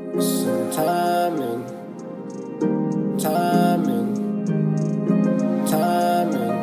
Some timing, timing, timing,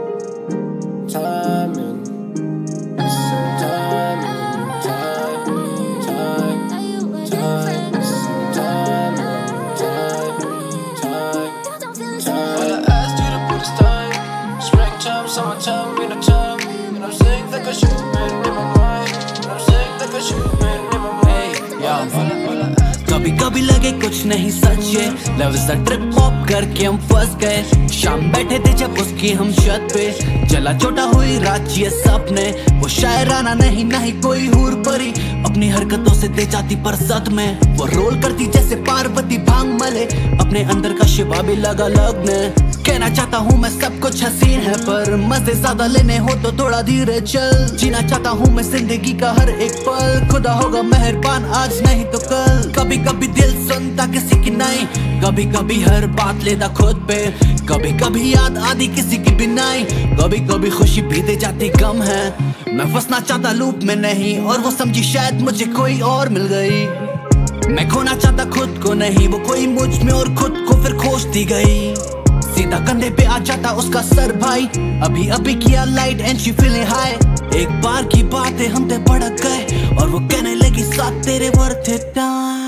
timing. Some timing, timing, timing, timing. Some timing, timing, timing. All I asked you to put is time. Springtime, summertime, winter time. And I'm saying that I should have been in my mind. And I'm saying that I should have been in my mind. कभी कभी लगे कुछ नहीं सच ये love is a trip hop करके हम फंस गए। शाम बैठे थे जब उसकी हम छत पे जला छोटा हुई रात ये सपने। वो शायराना नहीं नहीं कोई हूर परी अपनी हरकतों से दे जाती पर सद में। वो रोल करती जैसे पार्वती भांग मले अपने अंदर का शिवा भी लगा लगने। कहना चाहता हूँ मैं सब कुछ हसीन है पर मजे ज्यादा लेने हो तो थोड़ा धीरे चल। जीना चाहता हूँ मैं जिंदगी का हर एक पल खुदा होगा मेहरबान आज नहीं तो कल। कभी कभी दिल सुनता किसी की नहीं कभी कभी हर बात लेता खुद पे। कभी कभी याद आती किसी की भी नहीं कभी कभी खुशी भी दे जाती गम है। मैं फंसना चाहता लूप में नहीं और वो समझी शायद मुझे कोई और मिल गई। मैं खोना चाहता खुद को नहीं वो कोई मुझ में और खुद को फिर खोजती गई। सीधा कंधे पे आ जाता उसका सर भाई अभी अभी किया light and she feeling high. एक बार की बात है हम ते भड़क गए और वो कहने लगी साथ तेरे वर्थ इट टाइम।